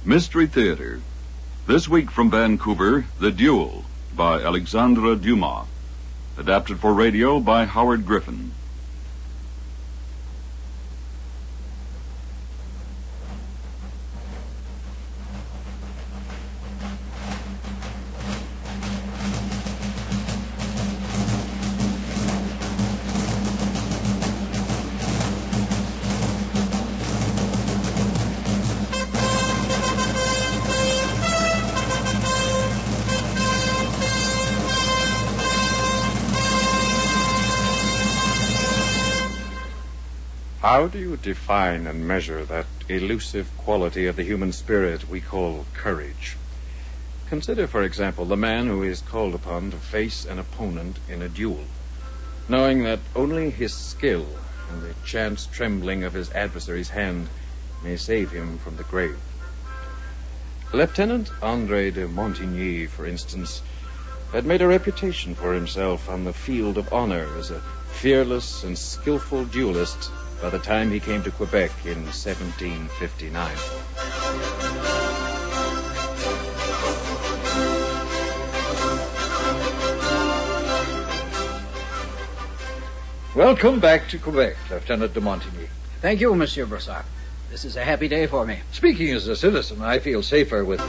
Mystery Theater. This week from Vancouver, The Duel by Alexandre Dumas. Adapted for radio by Howard Griffin. How do you define and measure that elusive quality of the human spirit we call courage? Consider, for example, the man who is called upon to face an opponent in a duel, knowing that only his skill and the chance trembling of his adversary's hand may save him from the grave. Lieutenant André de Montigny, for instance, had made a reputation for himself on the field of honor as a fearless and skillful duelist by the time he came to Quebec in 1759. Welcome back to Quebec, Lieutenant de Montigny. Thank you, Monsieur Brossard. This is a happy day for me. Speaking as a citizen, I feel safer with...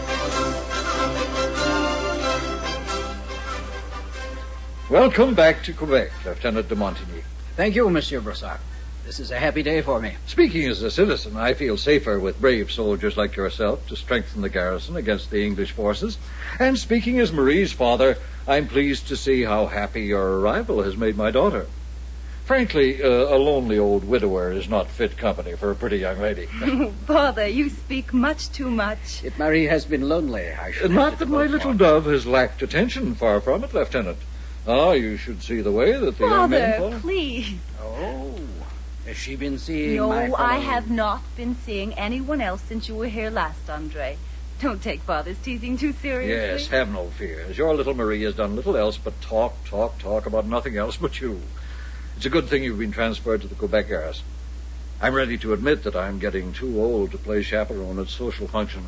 Welcome back to Quebec, Lieutenant de Montigny. Thank you, Monsieur Brossard. This is a happy day for me. Speaking as a citizen, I feel safer with brave soldiers like yourself to strengthen the garrison against the English forces. And speaking as Marie's father, I'm pleased to see how happy your arrival has made my daughter. Frankly, a lonely old widower is not fit company for a pretty young lady. Oh, Father, you speak much too much. If Marie has been lonely, I should... Not that my little dove has lacked attention, far from it, Lieutenant. Ah, you should see the way that the young men... Father, please. Oh, has she been seeing No, my fellow... I have not been seeing anyone else since you were here last, Andre. Don't take Father's teasing too seriously. Yes, have no fears. Your little Marie has done little else but talk about nothing else but you. It's a good thing you've been transferred to the Quebec garrison. I'm ready to admit that I'm getting too old to play chaperone at social functions.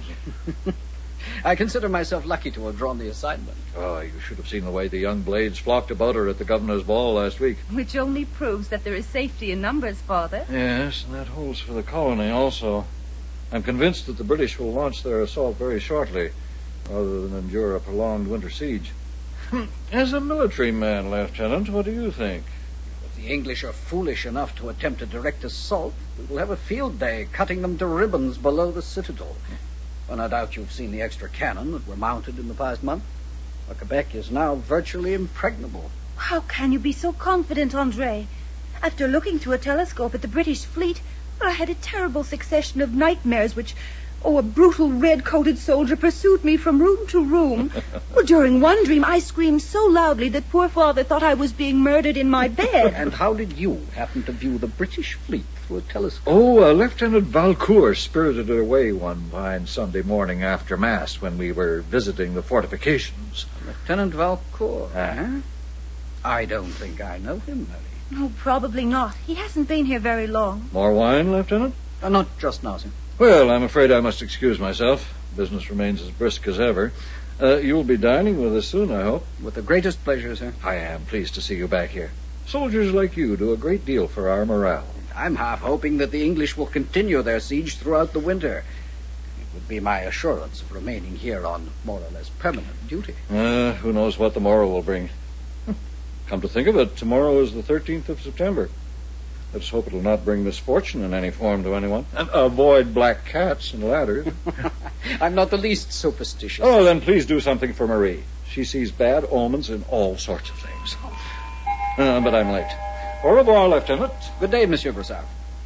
I consider myself lucky to have drawn the assignment. Oh, you should have seen the way the young blades flocked about her at the governor's ball last week. Which only proves that there is safety in numbers, Father. Yes, and that holds for the colony also. I'm convinced that the British will launch their assault very shortly, rather than endure a prolonged winter siege. As a military man, Lieutenant, what do you think? If the English are foolish enough to attempt a direct assault, we will have a field day cutting them to ribbons below the citadel. Well, no doubt you've seen the extra cannon that were mounted in the past month. Well, Quebec is now virtually impregnable. How can you be so confident, Andre? After looking through a telescope at the British fleet, I had a terrible succession of nightmares which... Oh, a brutal red-coated soldier pursued me from room to room. Well, during one dream, I screamed so loudly that poor Father thought I was being murdered in my bed. And how did you happen to view the British fleet through a telescope? Oh, Lieutenant Valcourt spirited it away one fine Sunday morning after Mass when we were visiting the fortifications. Lieutenant Valcourt, eh? I don't think I know him, Mary. Oh, probably not. He hasn't been here very long. More wine, Lieutenant? Not just now, sir. Well, I'm afraid I must excuse myself. Business remains as brisk as ever. You'll be dining with us soon, I hope. With the greatest pleasure, sir. I am pleased to see you back here. Soldiers like you do a great deal for our morale. I'm half hoping that the English will continue their siege throughout the winter. It would be my assurance of remaining here on more or less permanent duty. Who knows what the morrow will bring. Come to think of it, tomorrow is the 13th of September. Let's hope it'll not bring misfortune in any form to anyone. And avoid black cats and ladders. I'm not the least superstitious. Oh, then please do something for Marie. She sees bad omens in all sorts of things. But I'm late. Au revoir, Lieutenant. Good day, Monsieur Brossard.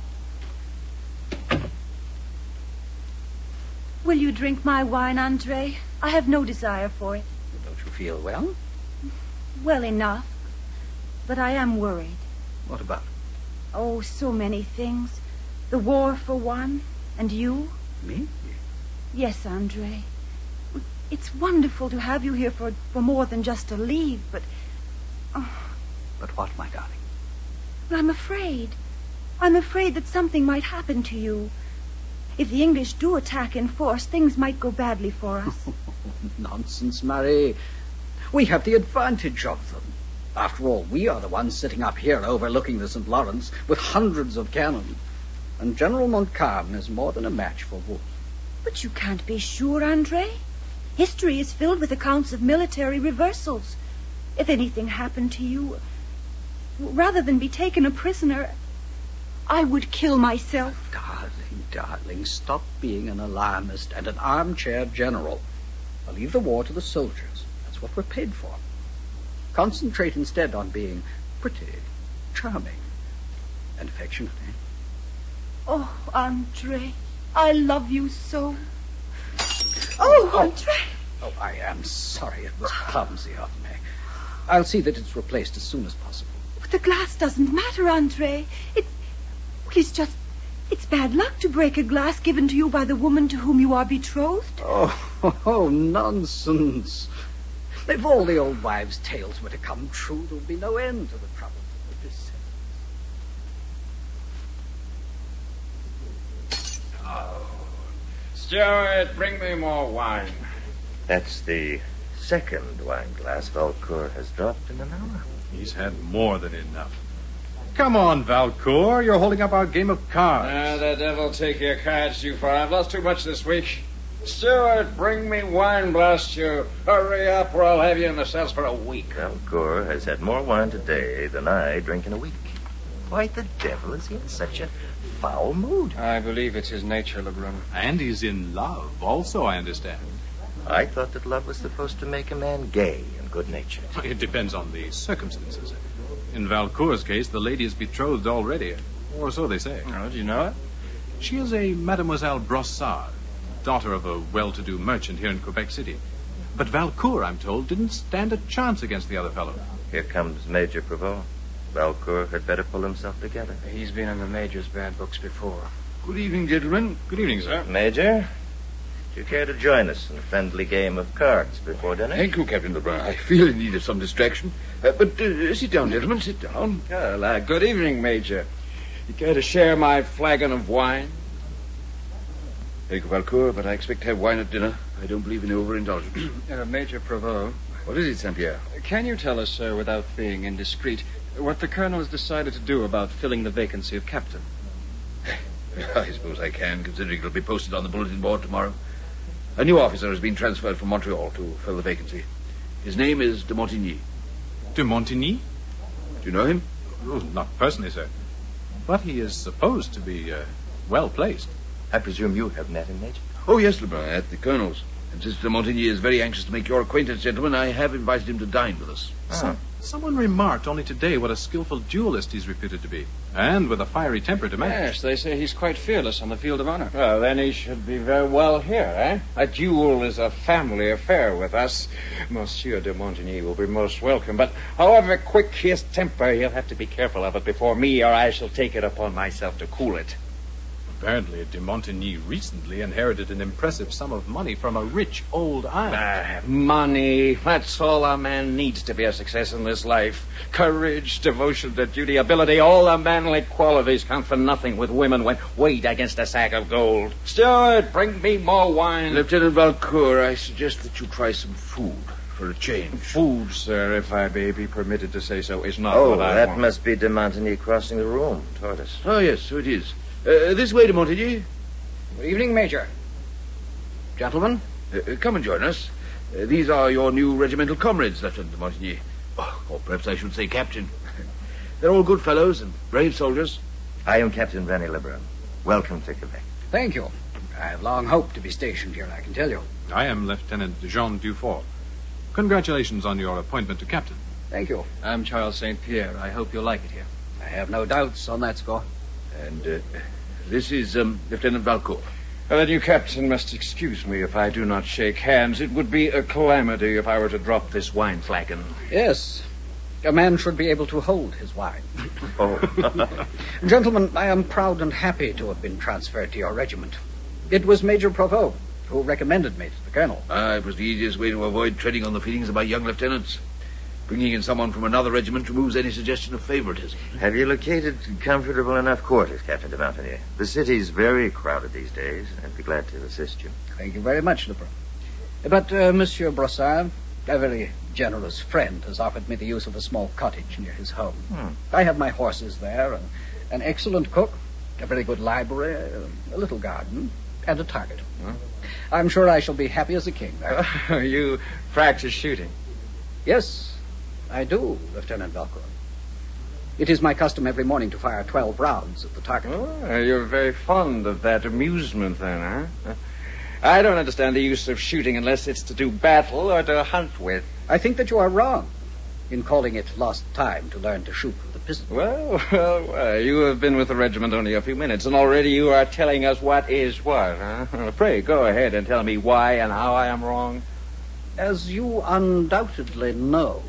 Will you drink my wine, Andre? I have no desire for it. Don't you feel well? Well enough. But I am worried. What about? Oh, so many things. The war, for one. And you. Me? Yes, Andre. It's wonderful to have you here for more than just a leave, but... Oh. But what, my darling? I'm afraid. I'm afraid that something might happen to you. If the English do attack in force, things might go badly for us. Nonsense, Marie. We have the advantage of them. After all, we are the ones sitting up here overlooking the St. Lawrence with hundreds of cannon. And General Montcalm is more than a match for Wolfe. But you can't be sure, Andre. History is filled with accounts of military reversals. If anything happened to you, rather than be taken a prisoner, I would kill myself. Darling, stop being an alarmist and an armchair general. I'll leave the war to the soldiers. That's what we're paid for. Concentrate instead on being pretty, charming, and affectionate. Oh, Andre, I love you so. Oh, Andre. Oh, I am sorry. It was clumsy of me. I'll see that it's replaced as soon as possible. But the glass doesn't matter, Andre. It's bad luck to break a glass given to you by the woman to whom you are betrothed. Oh, nonsense. If all the old wives' tales were to come true, there would be no end to the trouble that would beset. Oh. Steward, bring me more wine. That's the second wine glass Valcourt has dropped in an hour. He's had more than enough. Come on, Valcourt. You're holding up our game of cards. The devil take your cards too far. I've lost too much this week. Steward, bring me wine, blast you. Hurry up, or I'll have you in the cells for a week. Valcourt has had more wine today than I drink in a week. Why the devil is he in such a foul mood? I believe it's his nature, Lebrun. And he's in love also, I understand. I thought that love was supposed to make a man gay and good-natured. It depends on the circumstances. In Valcourt's case, the lady is betrothed already, or so they say. Oh, do you know it? She is a Mademoiselle Brossard, daughter of a well-to-do merchant here in Quebec City. But Valcourt, I'm told, didn't stand a chance against the other fellow. Here comes Major Prevost. Valcourt had better pull himself together. He's been in the Major's bad books before. Good evening, gentlemen. Good evening, sir. Major, do you care to join us in a friendly game of cards before dinner? Thank you, Captain Lebrun. I feel in need of some distraction. But sit down, gentlemen, sit down. Well, good evening, Major. You care to share my flagon of wine? Thank you, Valcourt, but I expect to have wine at dinner. I don't believe in overindulgence. Major Prevost. What is it, Saint-Pierre? Can you tell us, sir, without being indiscreet, what the Colonel has decided to do about filling the vacancy of captain? I suppose I can, considering it'll be posted on the bulletin board tomorrow. A new officer has been transferred from Montreal to fill the vacancy. His name is de Montigny. De Montigny? Do you know him? Oh, not personally, sir. But he is supposed to be well-placed. I presume you have met him, Major? Oh, yes, Lebrun, at the Colonel's. And since de Montigny is very anxious to make your acquaintance, gentlemen, I have invited him to dine with us. Someone remarked only today what a skillful duelist he's reputed to be, and with a fiery temper to match. Yes, they say he's quite fearless on the field of honor. Well, then he should be very well here, eh? A duel is a family affair with us. Monsieur de Montigny will be most welcome, but however quick his temper, he'll have to be careful of it before me, or I shall take it upon myself to cool it. Apparently, de Montigny recently inherited an impressive sum of money from a rich old aunt. Money. That's all a man needs to be a success in this life. Courage, devotion to duty, ability, all the manly qualities count for nothing with women when weighed against a sack of gold. Steward, bring me more wine. Lieutenant Valcourt, I suggest that you try some food for a change. Food, sir, if I may be permitted to say so, is not what I want. That must be de Montigny crossing the room toward us. Oh, yes, so it is. This way, de Montigny. Good evening, Major. Gentlemen? Come and join us. These are your new regimental comrades, Lieutenant de Montigny. Or perhaps I should say captain. They're all good fellows and brave soldiers. I am Captain René Lebrun. Welcome to Quebec. Thank you. I have long hoped to be stationed here, I can tell you. I am Lieutenant Jean Dufort. Congratulations on your appointment to captain. Thank you. I'm Charles St. Pierre. I hope you'll like it here. I have no doubts on that score. And this is Lieutenant Valcourt. Then you, Captain, must excuse me if I do not shake hands. It would be a calamity if I were to drop this wine flagon. Yes. A man should be able to hold his wine. Oh. Gentlemen, I am proud and happy to have been transferred to your regiment. It was Major Prevost who recommended me to the Colonel. It was the easiest way to avoid treading on the feelings of my young lieutenants. Bringing in someone from another regiment removes any suggestion of favoritism. Have you located comfortable enough quarters, Captain de Montagnier? The city's very crowded these days. I'd be glad to assist you. Thank you very much, Lebrun. But Monsieur Brossard, a very generous friend, has offered me the use of a small cottage near his home. I have my horses there, an excellent cook, a very good library, a little garden, and a target. I'm sure I shall be happy as a king there. You practice shooting? Yes, I do, Lieutenant Valcourt. It is my custom every morning to fire 12 rounds at the target. Oh, you're very fond of that amusement, then, huh? I don't understand the use of shooting unless it's to do battle or to hunt with. I think that you are wrong in calling it lost time to learn to shoot with a pistol. Well, you have been with the regiment only a few minutes, and already you are telling us what is what, huh? Pray, go ahead and tell me why and how I am wrong. As you undoubtedly know,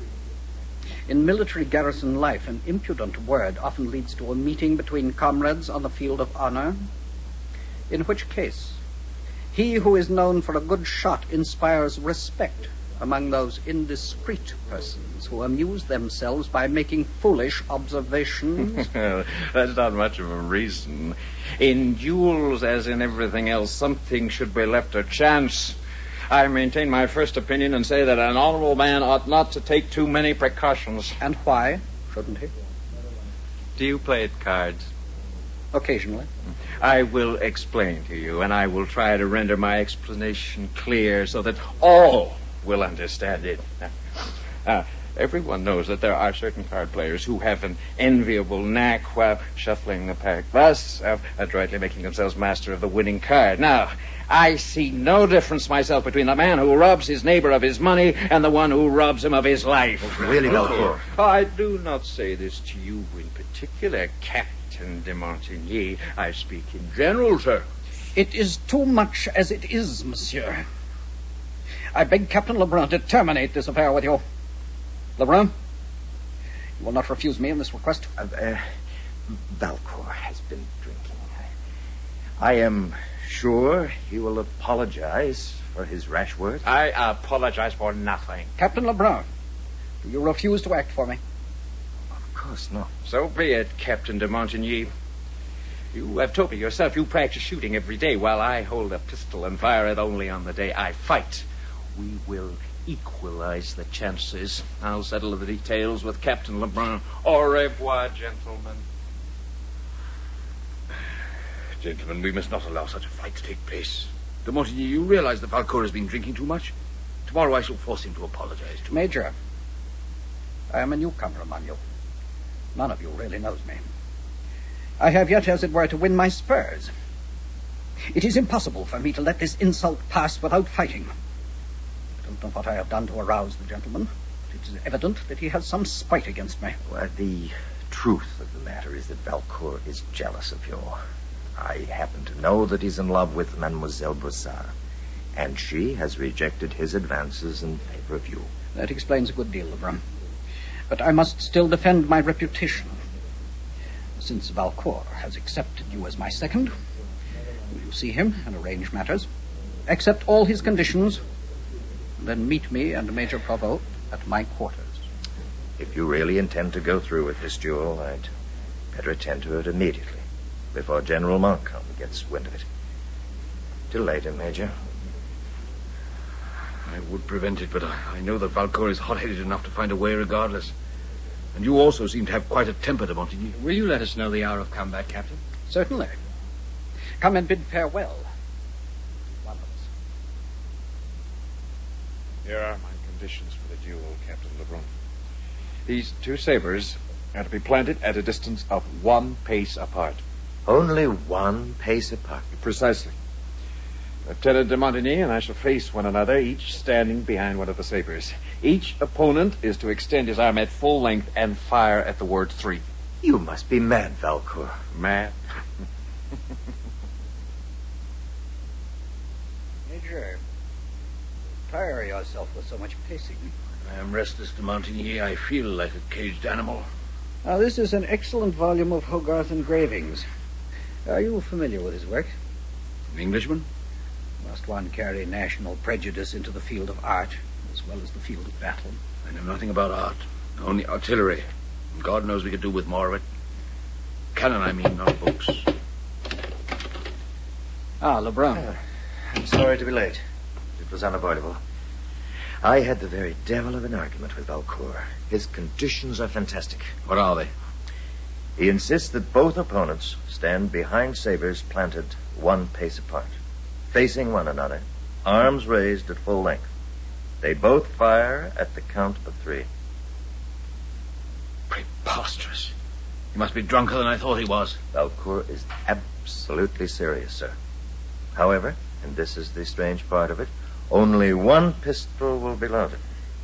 in military garrison life, an impudent word often leads to a meeting between comrades on the field of honor, in which case he who is known for a good shot inspires respect among those indiscreet persons who amuse themselves by making foolish observations. That's not much of a reason. In duels, as in everything else, something should be left to chance. I maintain my first opinion and say that an honorable man ought not to take too many precautions. And why shouldn't he? Do you play at cards? Occasionally. I will explain to you, and I will try to render my explanation clear so that all will understand it. Everyone knows that there are certain card players who have an enviable knack while shuffling the pack, thus adroitly making themselves master of the winning card. Now, I see no difference myself between the man who robs his neighbor of his money and the one who robs him of his life. Really, Valcourt? I do not say this to you in particular, Captain de Montigny. I speak in general, sir. It is too much as it is, monsieur. I beg Captain Lebrun to terminate this affair with you. Lebrun, you will not refuse me in this request? Valcourt has been drinking. I am sure he will apologize for his rash words. I apologize for nothing. Captain Lebrun, do you refuse to act for me? Of course not. So be it, Captain de Montigny. You have told me yourself you practice shooting every day, while I hold a pistol and fire it only on the day I fight. We will equalize the chances. I'll settle the details with Captain Lebrun. Au revoir, gentlemen. Gentlemen, we must not allow such a fight to take place. De Montigny, you realize that Valcourt has been drinking too much? Tomorrow I shall force him to apologize to me. Major, I am a newcomer among you. None of you really knows me. I have yet, as it were, to win my spurs. It is impossible for me to let this insult pass without fighting. I don't know what I have done to arouse the gentleman, but it is evident that he has some spite against me. Well, the truth of the matter is that Valcourt is jealous of you. I happen to know that he's in love with Mademoiselle Brossard, and she has rejected his advances in favor of you. That explains a good deal, Lebrun. But I must still defend my reputation. Since Valcourt has accepted you as my second, will you see him and arrange matters? Accept all his conditions, and then meet me and Major Provost at my quarters. If you really intend to go through with this duel, I'd better attend to it immediately, before General Montcalm gets wind of it. Till later, Major. I would prevent it, but I know that Valcourt is hot-headed enough to find a way regardless. And you also seem to have quite a temper, de Montigny. Will you let us know the hour of combat, Captain? Certainly. Come and bid farewell. One of us. Here are my conditions for the duel, Captain Lebrun. These two sabers are to be planted at a distance of 1 pace apart. Only 1 pace apart? Precisely. Lieutenant de Montigny and I shall face one another, each standing behind one of the sabers. Each opponent is to extend his arm at full length and fire at the word 3. You must be mad, Valcourt. Mad? Major, tire yourself with so much pacing. I am restless, de Montigny. I feel like a caged animal. Now, this is an excellent volume of Hogarth engravings. Are you familiar with his work? An Englishman? Must one carry national prejudice into the field of art? as well as the field of battle. I know nothing about art, only artillery. And God knows we could do with more of it. Cannon, I mean, not books. Ah, Lebrun. I'm sorry to be late. It was unavoidable. I had the very devil of an argument with Valcour. His conditions are fantastic. What are they? He insists that both opponents stand behind sabers planted 1 pace apart, facing one another, arms raised at full length. They both fire at the count of 3. Preposterous. He must be drunker than I thought he was. Valcour is absolutely serious, sir. However, and this is the strange part of it, only 1 pistol will be loaded.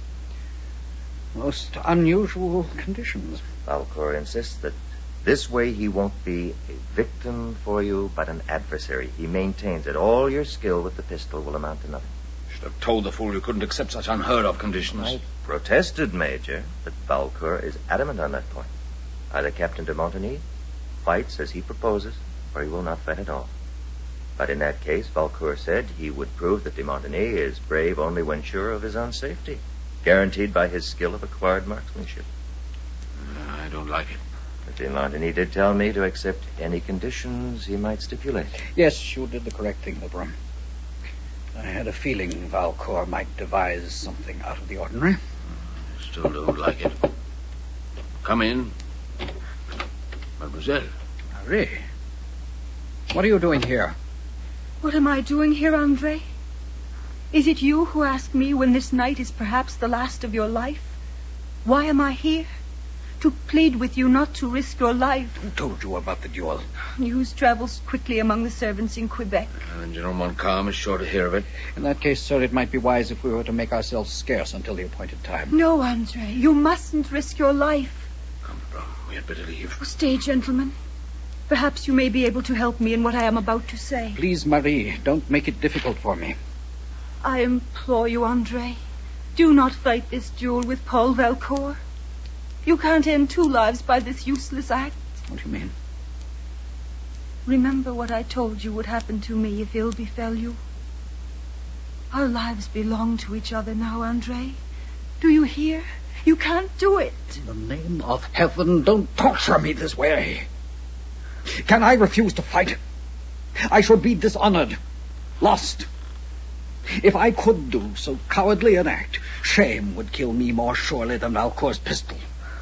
Most unusual conditions. Valcour insists that this way he won't be a victim for you, but an adversary. He maintains that all your skill with the pistol will amount to nothing. Should have told the fool you couldn't accept such unheard-of conditions. I protested, Major, but Valcour is adamant on that point. Either Captain de Montigny fights as he proposes, or he will not fight at all. But in that case, Valcour said he would prove that de Montigny is brave only when sure of his own safety, guaranteed by his skill of acquired marksmanship. I don't like it. But de Montigny did tell me to accept any conditions he might stipulate. Yes, you did the correct thing, Lebrun. I had a feeling Valcour might devise something out of the ordinary. I still don't like it. Come in. Mademoiselle. Marie. What are you doing here? What am I doing here, Andre? Is it you who ask me when this night is perhaps the last of your life? Why am I here? To plead with you not to risk your life. Who told you about the duel? News travels quickly among the servants in Quebec. And General Montcalm is sure to hear of it. In that case, sir, it might be wise if we were to make ourselves scarce until the appointed time. No, Andre, you mustn't risk your life. Come, bro, we had better leave. Stay, gentlemen. Perhaps you may be able to help me in what I am about to say. Please, Marie, don't make it difficult for me. I implore you, Andre, do not fight this duel with Paul Valcour. You can't end 2 lives by this useless act. What do you mean? Remember what I told you would happen to me if ill befell you. Our lives belong to each other now, Andre. Do you hear? You can't do it. In the name of heaven, don't torture me this way. Can I refuse to fight? I shall be dishonored, lost. If I could do so cowardly an act, shame would kill me more surely than Valcour's pistol.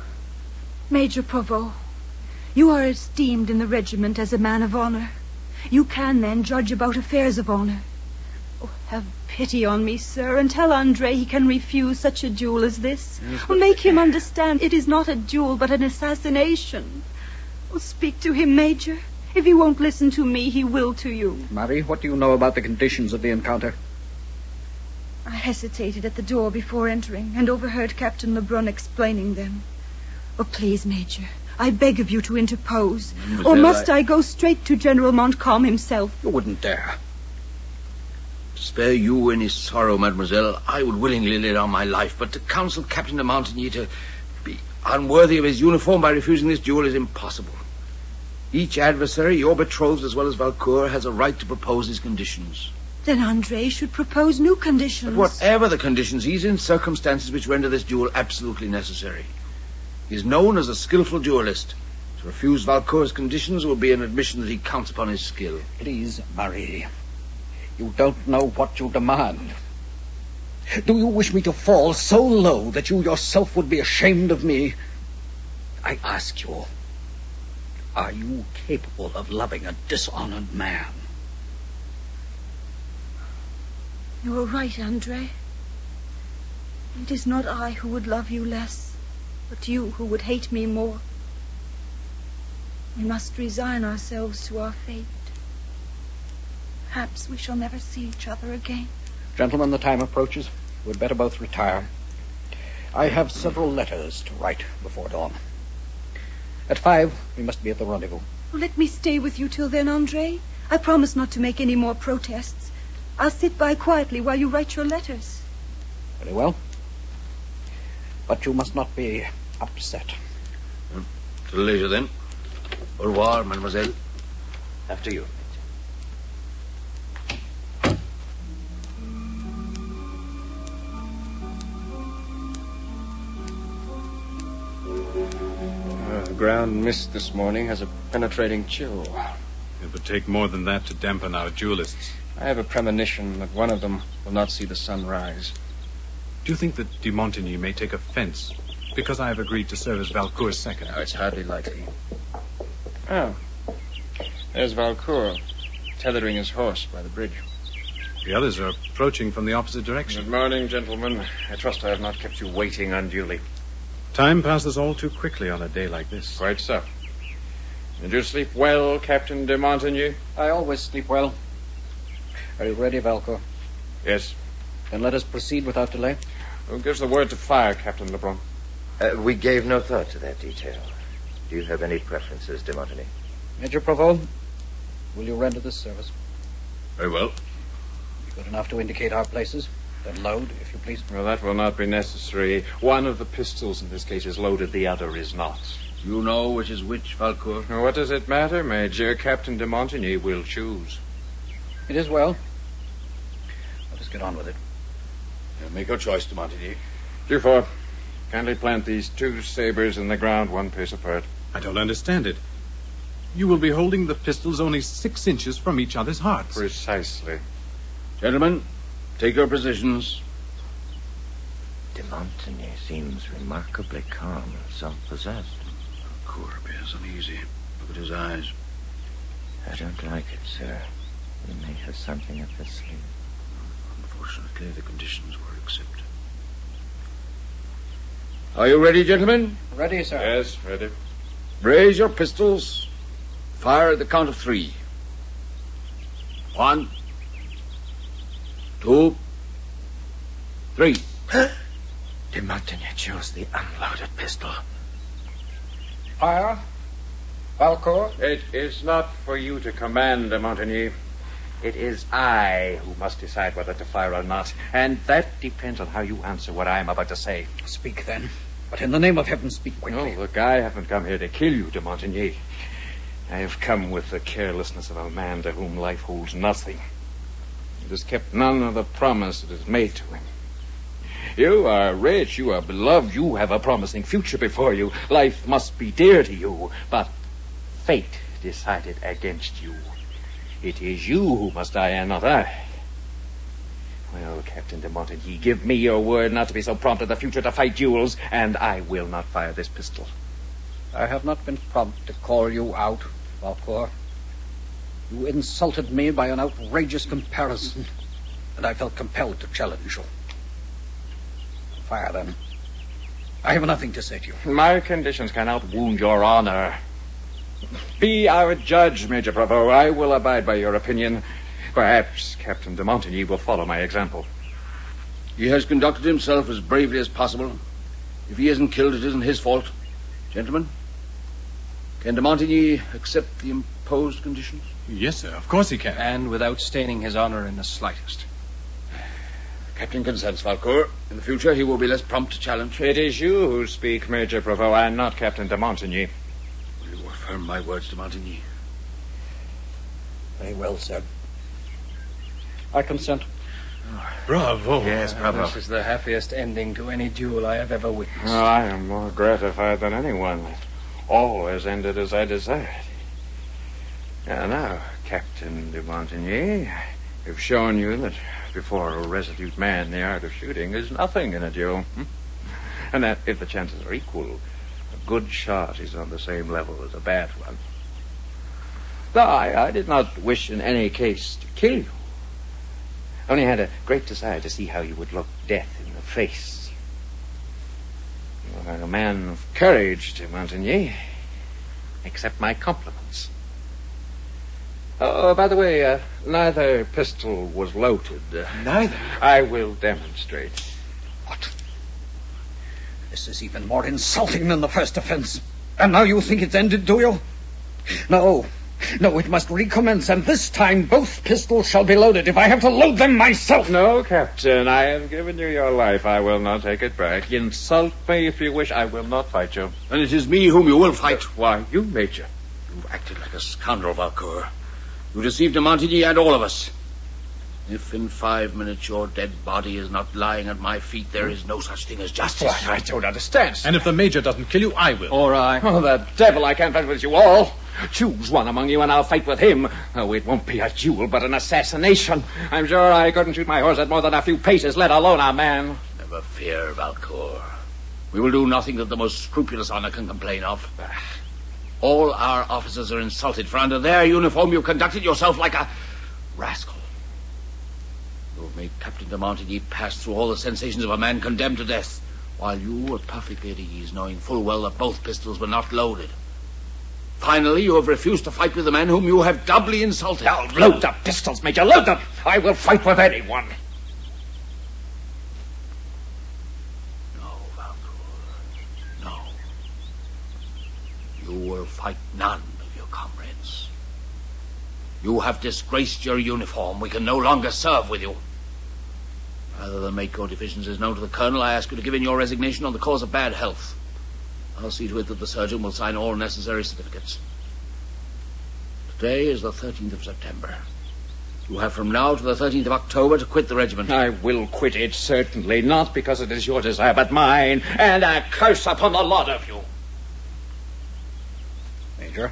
Major Provost, you are esteemed in the regiment as a man of honor. You can, then, judge about affairs of honor. Oh, have pity on me, sir, and tell Andre he can refuse such a duel as this. Make him understand it is not a duel, but an assassination. Oh, speak to him, Major. If he won't listen to me, he will to you. Marie, what do you know about the conditions of the encounter? I hesitated at the door before entering and overheard Captain Lebrun explaining them. Oh, please, Major, I beg of you to interpose. Or must I go straight to General Montcalm himself? You wouldn't dare. To spare you any sorrow, mademoiselle, I would willingly lay down my life, but to counsel Captain de Montigny to be unworthy of his uniform by refusing this duel is impossible. Each adversary, your betrothed as well as Valcour, has a right to propose his conditions. Then Andre should propose new conditions. But whatever the conditions, he's in circumstances which render this duel absolutely necessary. He is known as a skillful duelist. To refuse Valcour's conditions will be an admission that he counts upon his skill. Please, Marie, you don't know what you demand. Do you wish me to fall so low that you yourself would be ashamed of me? I ask you, are you capable of loving a dishonored man? You are right, Andre. It is not I who would love you less, but you who would hate me more. We must resign ourselves to our fate. Perhaps we shall never see each other again. Gentlemen, the time approaches. We'd better both retire. I have several letters to write before dawn. At 5, we must be at the rendezvous. Oh, let me stay with you till then, Andre. I promise not to make any more protests. I'll sit by quietly while you write your letters. Very well. But you must not be upset. Till later, then. Au revoir, mademoiselle. After you. ground mist this morning has a penetrating chill. It would take more than that to dampen our duelists. I have a premonition that one of them will not see the sun rise. Do you think that de Montigny may take offense because I have agreed to serve as Valcour's second? No, it's hardly likely. Oh, there's Valcour, tethering his horse by the bridge. The others are approaching from the opposite direction. Good morning, gentlemen. I trust I have not kept you waiting unduly. Time passes all too quickly on a day like this. Quite so. Did you sleep well, Captain de Montigny? I always sleep well. Are you ready, Valcour? Yes. Then let us proceed without delay. Who gives the word to fire, Captain Lebrun? We gave no thought to that detail. Do you have any preferences, de Montigny? Major Provost, will you render this service? Very well. Be good enough to indicate our places. Then load, if you please. Well, that will not be necessary. One of the pistols in this case is loaded, the other is not. You know which is which, Valcour? Now, what does it matter, Major? Captain de Montigny will choose. It is well. Let us get on with it. Make your choice, de Montigny. Dufour, kindly plant these two sabers in the ground 1 pace apart. I don't understand it. You will be holding the pistols only 6 inches from each other's hearts. Precisely. Gentlemen, take your positions. De Montigny seems remarkably calm and self-possessed. Valcour appears uneasy. Look at his eyes. I don't like it, sir. He may have something up his sleeve. Unfortunately, the conditions were accepted. Are you ready, gentlemen? Ready, sir. Yes, ready. Raise your pistols. Fire at the count of 3. 1, 2, 3. De Montigny chose the unloaded pistol. Fire. Valcour. It is not for you to command, de Montigny. It is I who must decide whether to fire or not. And that depends on how you answer what I am about to say. Speak, then. But in the name of heaven, speak quickly. No, look, I haven't come here to kill you, de Montigny. I have come with the carelessness of a man to whom life holds nothing. It has kept none of the promise it has made to him. You are rich, you are beloved, you have a promising future before you. Life must be dear to you, but fate decided against you. It is you who must die and not I. Well, Captain de Montigny, give me your word not to be so prompt in the future to fight duels, and I will not fire this pistol. I have not been prompt to call you out, Valcour. You insulted me by an outrageous comparison, and I felt compelled to challenge you. Fire, then. I have nothing to say to you. My conditions cannot wound your honor. Be our judge, Major Provost. I will abide by your opinion. Perhaps Captain de Montigny will follow my example. He has conducted himself as bravely as possible. If he isn't killed, it isn't his fault. Gentlemen, can de Montigny accept the imposed conditions? Yes, sir. Of course he can. And without staining his honor in the slightest. Captain consents, Valcour. In the future, he will be less prompt to challenge. It is you who speak, Major Provost, and not Captain de Montigny. Will you affirm my words, de Montigny? Very well, sir. I consent. Bravo. Yes, bravo. This is the happiest ending to any duel I have ever witnessed. Oh, I am more gratified than anyone. All has ended as I desired. And now, Captain de Montigny, I've shown you that before a resolute man the art of shooting is nothing in a duel. And that if the chances are equal, a good shot is on the same level as a bad one. Though I did not wish in any case to kill you. Only had a great desire to see how you would look death in the face. You are a man of courage, de Montigny. Accept my compliments. Oh, by the way, neither pistol was loaded. Neither? I will demonstrate. What? This is even more insulting than the first offense. And now you think it's ended, do you? No, it must recommence, and this time both pistols shall be loaded if I have to load them myself. No, Captain, I have given you your life. I will not take it back. Insult me if you wish. I will not fight you. And it is me whom you will fight. Why, you, Major. You've acted like a scoundrel, Valcour. You deceived de Montigny and all of us. If in 5 minutes your dead body is not lying at my feet, there is no such thing as justice. I don't understand. And if the Major doesn't kill you, I will. Or I. Oh, the devil, I can't fight with you all. Choose one among you and I'll fight with him. Oh, it won't be a duel, but an assassination. I'm sure I couldn't shoot my horse at more than a few paces, let alone a man. Never fear, Valcour. We will do nothing that the most scrupulous honor can complain of. All our officers are insulted, for under their uniform you've conducted yourself like a rascal. You have made Captain de Montigny pass through all the sensations of a man condemned to death, while you were perfectly at ease, knowing full well that both pistols were not loaded. Finally, you have refused to fight with the man whom you have doubly insulted. Now, load the pistols, Major, load them. I will fight with anyone. No, Valcour. No. You will fight none of your comrades. You have disgraced your uniform. We can no longer serve with you. Rather than make your deficiencies known to the Colonel, I ask you to give in your resignation on the cause of bad health. I'll see to it that the surgeon will sign all necessary certificates. Today is the 13th of September. You have from now to the 13th of October to quit the regiment. I will quit it, certainly, not because it is your desire, but mine, and a curse upon the lot of you. Major,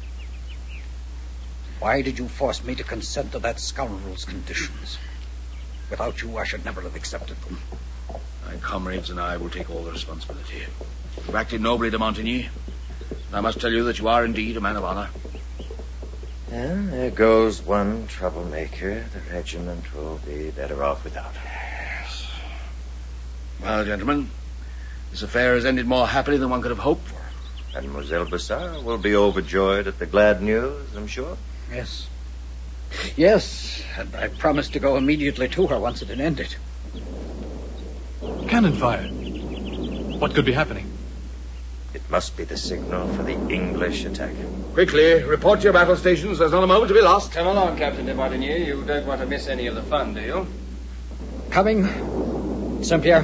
why did you force me to consent to that scoundrel's conditions? Without you, I should never have accepted them. My comrades and I will take all the responsibility. You've acted nobly, de Montigny. I must tell you that you are indeed a man of honor. Well, there goes one troublemaker. The regiment will be better off without him. Well, gentlemen, this affair has ended more happily than one could have hoped for. Mademoiselle Brossard will be overjoyed at the glad news, I'm sure. Yes. Yes, and I promised to go immediately to her once it had ended. Cannon fire. What could be happening? It must be the signal for the English attack. Quickly, report to your battle stations. There's not a moment to be lost. Come along, Captain de Montigny. You don't want to miss any of the fun, do you? Coming, Saint-Pierre.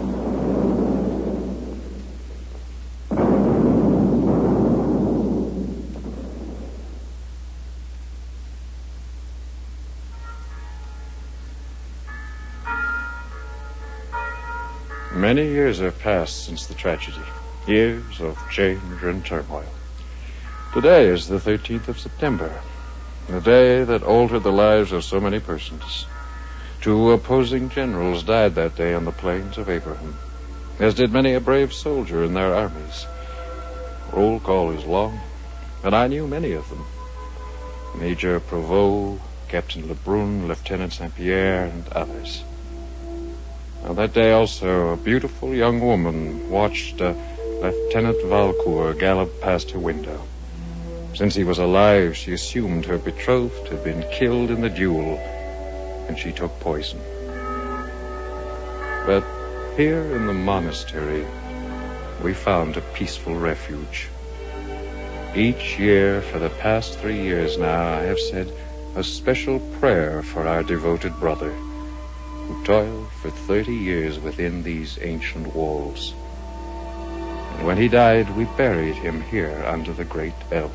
Many years have passed since the tragedy. Years of change and turmoil. Today is the 13th of September, the day that altered the lives of so many persons. 2 opposing generals died that day on the plains of Abraham, as did many a brave soldier in their armies. Roll call is long, and I knew many of them. Major Provost, Captain Lebrun, Lieutenant Saint-Pierre, and others. On that day also, a beautiful young woman watched Lieutenant Valcour gallop past her window. Since he was alive, she assumed her betrothed had been killed in the duel, and she took poison. But here in the monastery, we found a peaceful refuge. Each year, for the past 3 years now, I have said a special prayer for our devoted brother, who toiled for 30 years within these ancient walls. And when he died, we buried him here under the great elm.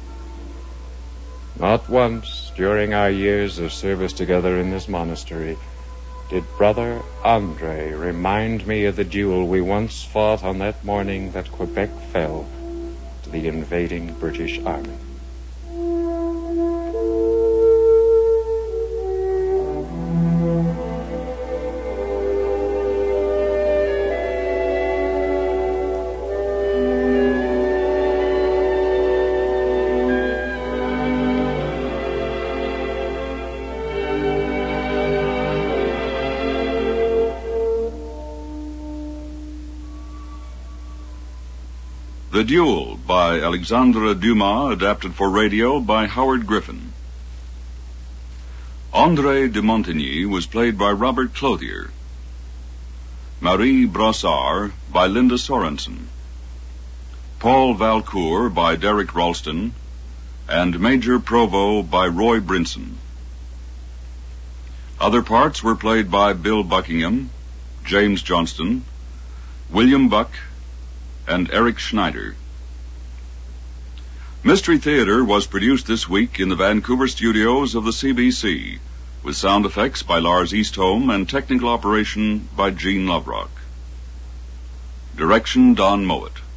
Not once during our years of service together in this monastery did Brother Andre remind me of the duel we once fought on that morning that Quebec fell to the invading British army. The Duel by Alexandre Dumas, adapted for radio by Howard Griffin. André de Montigny was played by Robert Clothier. Marie Brossard by Linda Sorensen. Paul Valcour by Derek Ralston, and Major Provost by Roy Brinson. Other parts were played by Bill Buckingham, James Johnston, William Buck, and Eric Schneider. Mystery Theater was produced this week in the Vancouver studios of the CBC with sound effects by Lars Eastholm and technical operation by Gene Loverock. Direction, Don Mowat.